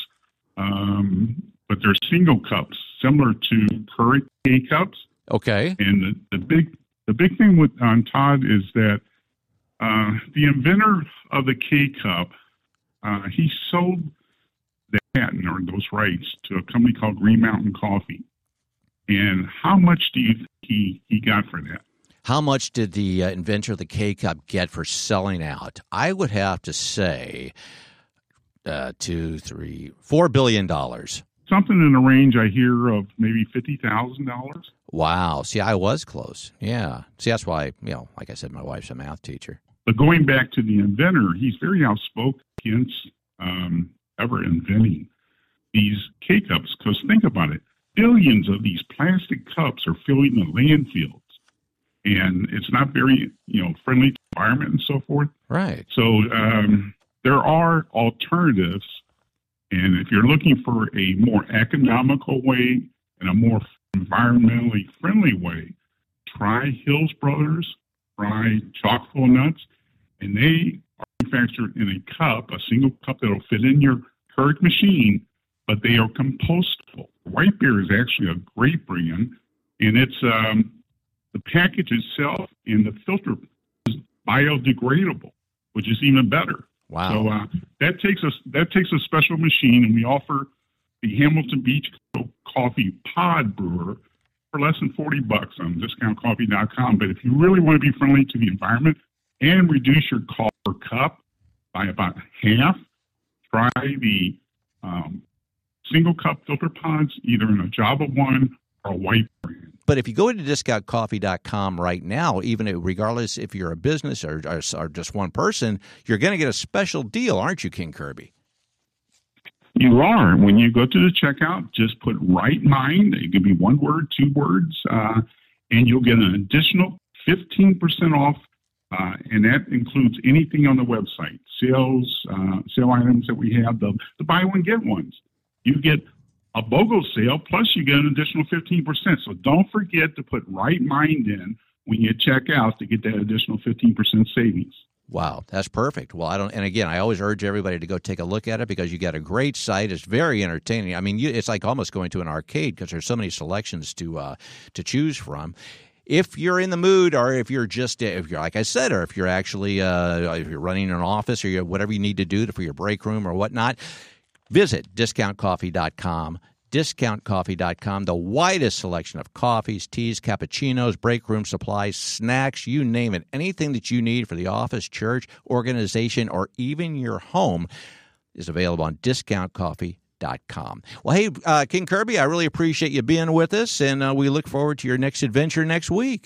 but they're single cups similar to current K-Cups. Okay. And the big thing with Todd is that the inventor of the K-Cup, he sold the patent or those rights to a company called Green Mountain Coffee. And how much do you think he got for that? How much did the inventor of the K-Cup get for selling out? I would have to say $4 billion. Something in the range I hear of maybe $50,000. Wow. See, I was close. Yeah. See, that's why, like I said, my wife's a math teacher. But going back to the inventor, he's very outspoken against ever inventing these K-Cups. Because think about it. Billions of these plastic cups are filling the landfills. And it's not very, friendly to the environment and so forth. Right. So there are alternatives. And if you're looking for a more economical way and a more environmentally friendly way, try Hills Brothers, try Chockfull Nuts, and they are manufactured in a cup, a single cup that will fit in your Keurig machine, but they are compostable. White beer is actually a great brand, and it's the package itself and the filter is biodegradable, which is even better. Wow. So that takes a special machine, and we offer the Hamilton Beach Coffee Pod Brewer for less than $40 on DiscountCoffee.com. But if you really want to be friendly to the environment and reduce your cost per cup by about half, try the single cup filter pods, either in a Java one or a white brand. But if you go to DiscountCoffee.com right now, regardless if you're a business or just one person, you're going to get a special deal, aren't you, King Kirby? You are. When you go to the checkout, just put Right Mind. It could be one word, 2 words, and you'll get an additional 15% off, and that includes anything on the website, sale items that we have, the buy one, get ones. You get a BOGO sale, plus you get an additional 15%. So don't forget to put Right Mind in when you check out to get that additional 15% savings. Wow, that's perfect. Well, I always urge everybody to go take a look at it because you got a great site. It's very entertaining. I mean, it's like almost going to an arcade because there's so many selections to choose from. If you're in the mood, or if you're like I said, or if you're actually if you're running an office or whatever you need to do for your break room or whatnot, visit DiscountCoffee.com. DiscountCoffee.com, the widest selection of coffees, teas, cappuccinos, break room supplies, snacks, you name it. Anything that you need for the office, church, organization, or even your home is available on DiscountCoffee.com. Well, hey, King Kirby, I really appreciate you being with us, and we look forward to your next adventure next week.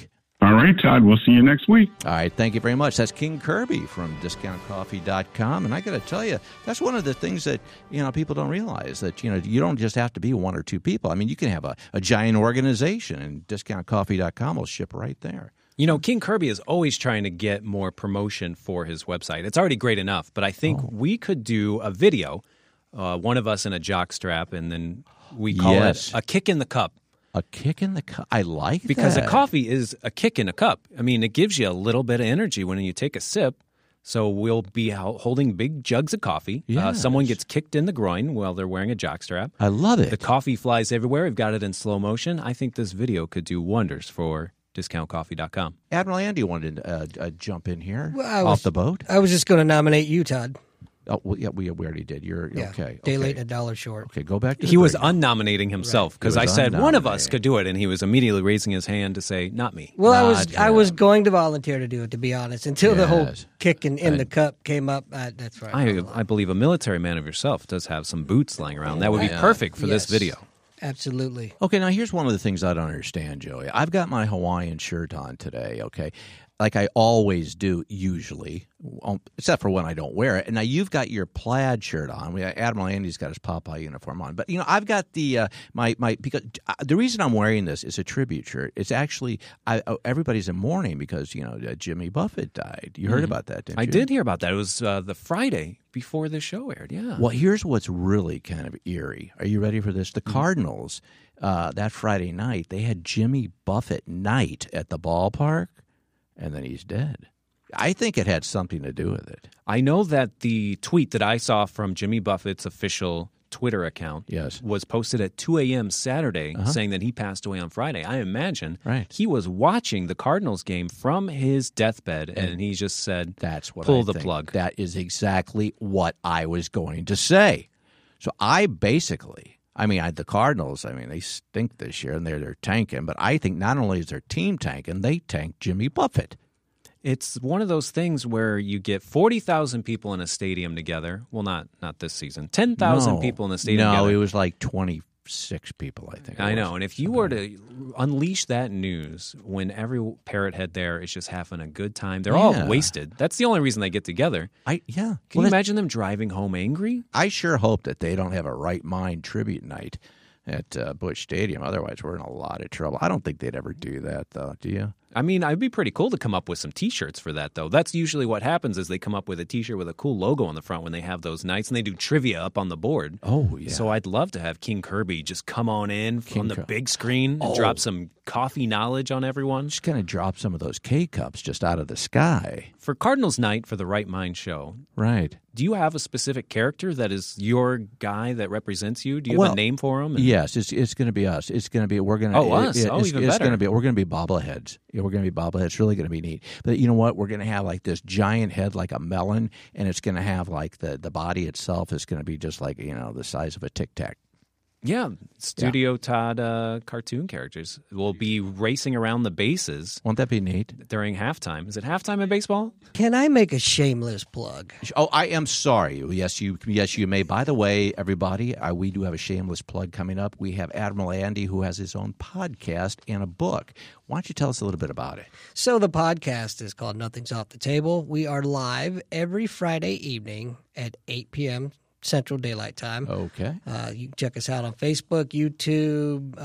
All right, Todd, we'll see you next week. All right, thank you very much. That's King Kirby from DiscountCoffee.com. And I got to tell you, that's one of the things that, people don't realize, that, you don't just have to be one or two people. I mean, you can have a giant organization, and DiscountCoffee.com will ship right there. King Kirby is always trying to get more promotion for his website. It's already great enough, but I think we could do a video, one of us in a jockstrap, and then we call it a kick in the cup. A kick in the cup. I like that. Because a coffee is a kick in a cup. I mean, it gives you a little bit of energy when you take a sip. So we'll be holding big jugs of coffee. Yes. Someone gets kicked in the groin while they're wearing a jockstrap. I love it. The coffee flies everywhere. We've got it in slow motion. I think this video could do wonders for DiscountCoffee.com. Admiral Andy wanted to jump in here off the boat. I was just going to nominate you, Todd. Oh, well, yeah, we already did. You're okay. Day late and $1 short. Okay, go back to He was unnominating himself because I said one of us unnominating. could do it, and he was immediately raising his hand to say, not me. Well, Not I was going to volunteer to do it, to be honest, until the whole Yes. kicking in the cup came up. That's right. I believe a military man of yourself does have some boots lying around. That would be perfect for this Yes. video. Absolutely. Okay, now here's one of the things I don't understand, Joey. I've got my Hawaiian shirt on today, okay? Like I always do, usually, except for when I don't wear it. And now you've got your plaid shirt on. Admiral Andy's got his Popeye uniform on. But, I've got the because the reason I'm wearing this is a tribute shirt. It's actually, everybody's in mourning because, Jimmy Buffett died. You heard about that, didn't you? I did hear about that. It was the Friday before the show aired, yeah. Well, here's what's really kind of eerie. Are you ready for this? The Cardinals, that Friday night, they had Jimmy Buffett night at the ballpark. And then he's dead. I think it had something to do with it. I know that the tweet that I saw from Jimmy Buffett's official Twitter account was posted at 2 a.m. Saturday saying that he passed away on Friday. I imagine he was watching the Cardinals game from his deathbed, and he just said, "That's what pull I the think. plug." That is exactly what I was going to say. So I basically... the Cardinals, they stink this year, and they're tanking. But I think not only is their team tanking, they tanked Jimmy Buffett. It's one of those things where you get 40,000 people in a stadium together. Well, not this season. 10,000 people in the stadium together. No, it was like 26 people, I think. I know. And if you were to unleash that news when every parrot head there is just having a good time, they're all wasted. That's the only reason they get together. Can you imagine them driving home angry? I sure hope that they don't have a Right Mind tribute night at Busch Stadium. Otherwise, we're in a lot of trouble. I don't think they'd ever do that, though. Do you? It'd be pretty cool to come up with some T-shirts for that, though. That's usually what happens is they come up with a T-shirt with a cool logo on the front when they have those nights, and they do trivia up on the board. Oh, yeah. So I'd love to have King Kirby just come on in on the big screen and drop some coffee knowledge on everyone. Just kind of drop some of those K-cups just out of the sky. For Cardinals Night for the Right Mind show, right? Do you have a specific character that is your guy that represents you? Do you have a name for him? Yes, it's going to be us. It's going to be we're going to us. Even better. We're going to be bobbleheads. Yeah, we're going to be bobbleheads. It's really going to be neat. But you know what? We're going to have like this giant head like a melon, and it's going to have like the body itself is going to be just like the size of a Tic Tac. Yeah, Studio Todd cartoon characters will be racing around the bases. Won't that be neat? During halftime. Is it halftime in baseball? Can I make a shameless plug? Oh, I am sorry. Yes, you may. By the way, everybody, we do have a shameless plug coming up. We have Admiral Andy, who has his own podcast and a book. Why don't you tell us a little bit about it? So the podcast is called Nothing's Off the Table. We are live every Friday evening at 8 p.m. Central Daylight Time. Okay. You can check us out on Facebook, YouTube,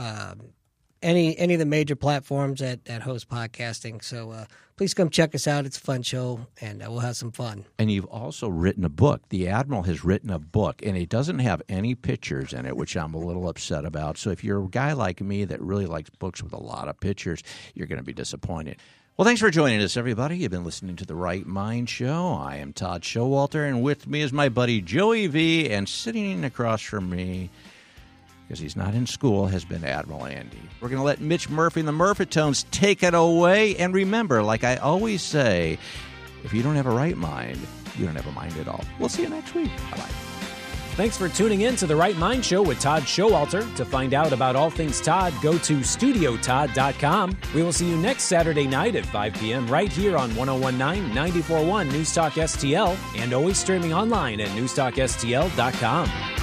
any of the major platforms that host podcasting. So please come check us out. It's a fun show, and we'll have some fun. And you've also written a book. The Admiral has written a book, and it doesn't have any pictures in it, which I'm a little upset about. So if you're a guy like me that really likes books with a lot of pictures, you're going to be disappointed. Well, thanks for joining us, everybody. You've been listening to The Right Mind Show. I am Todd Showalter, and with me is my buddy Joey V, and sitting across from me, because he's not in school, has been Admiral Andy. We're going to let Mitch Murphy and the Murphitones take it away. And remember, like I always say, if you don't have a right mind, you don't have a mind at all. We'll see you next week. Bye-bye. Thanks for tuning in to The Right Mind Show with Todd Showalter. To find out about all things Todd, go to StudioTodd.com. We will see you next Saturday night at 5 p.m. right here on 101.9, 94.1 News Talk STL, and always streaming online at newstalkstl.com.